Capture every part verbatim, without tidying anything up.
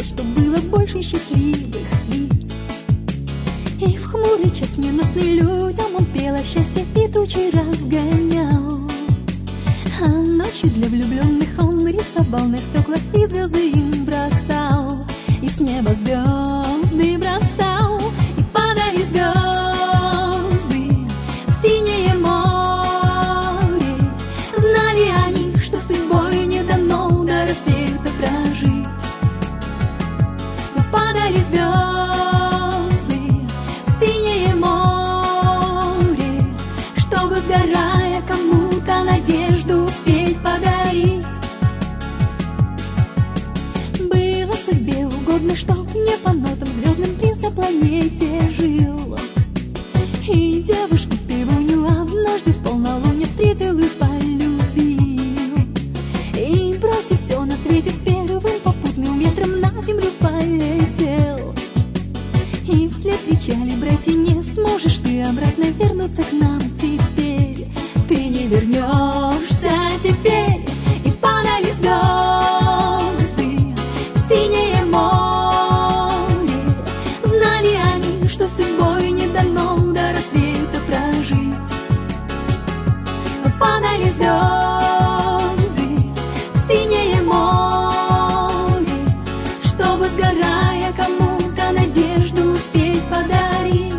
хотелось, чтоб было больше счастливых лиц. И в хмурый час ненастный людям он пел о счастье и тучи разгонял. А ночью для влюбленных он рисовал на стеклах и звезды им бросал. И с неба звезды бросал, и падали звезды в синее море. Знали они, что судьбой не дано до рассвета прожить. Но падали звезды в синее море, чтобы, сгорая, кому-то надежду успеть подарить. Было судьбе угодно, чтоб не по нотам звездным принц на планете жил. И девушку певунью однажды в полнолуние встретил и полюбил. И, бросив все на свете, с первым попутным ветром на землю полетел. И вслед кричали братья: не сможешь ты обратно вернуться к нам теперь. Ты не вернешься теперь. И падали звезды в синее море. Знали они, что судьбой не дано до рассвета прожить. Но падали звезды в синее море, чтобы, сгорая, кому-то надежду успеть подарить.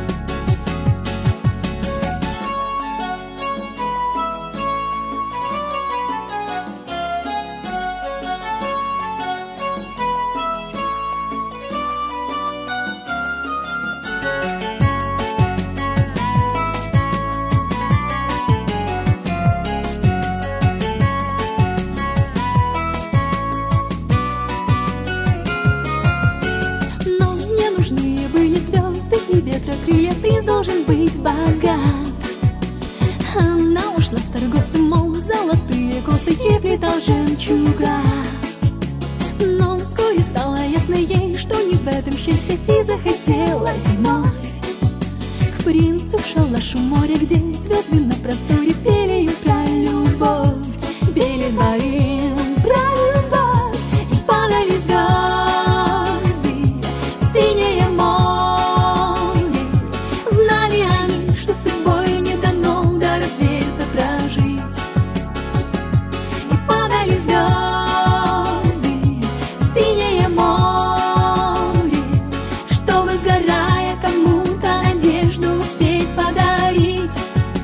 Но не нужны были звезды и ветра крылья, принц должен быть богат. Она ушла с торговцем, мол, золотые косы ей плетал жемчуга. Но вскоре стало ясно ей, что не в этом счастье, и захотелось вновь к принцу в шалаш у моря, где звезды на просторе пели им про любовь. Пели двоим про любовь. И падали звезды в синее море. Знали они, что судьбой не дано до рассвета прожить. И падали звезды в синее море, чтобы, сгорая, кому-то надежду успеть подарить.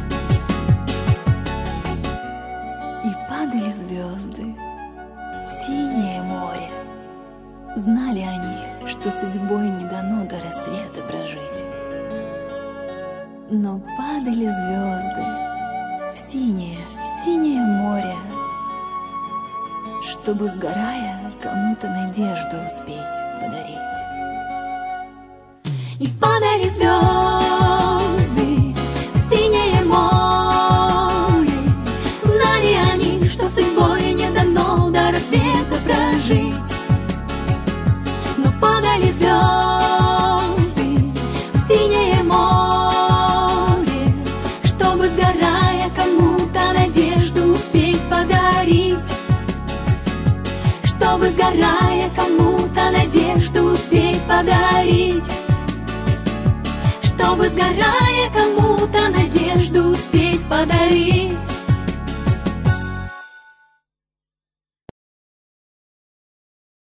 И падали звезды в синее море. Знали они, что судьбой не дано до рассвета прожить. Но падали звезды в синее, в синее море, чтобы, сгорая, кому-то надежду успеть подарить. И падали звезды в синее море. Знали они, что судьбой не дано до рассвета прожить. Но падали звезды в синее море, чтобы, сгорая, кому-то надежду успеть подарить. Чтобы, сгорая, кому-то надежду успеть подарить. Чтобы, сгорая,